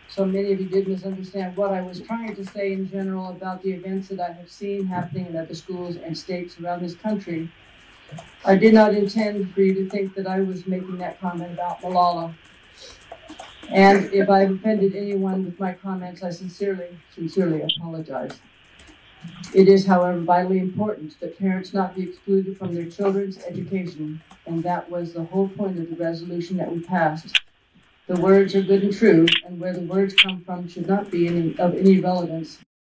so many of you did misunderstand what I was trying to say in general about the events that I have seen happening in other schools and states around this country. I did not intend for you to think that I was making that comment about Malala. And if I've offended anyone with my comments, I sincerely apologize. It is, however, vitally important that parents not be excluded from their children's education, and that was the whole point of the resolution that we passed. The words are good and true, and where the words come from should not be of any relevance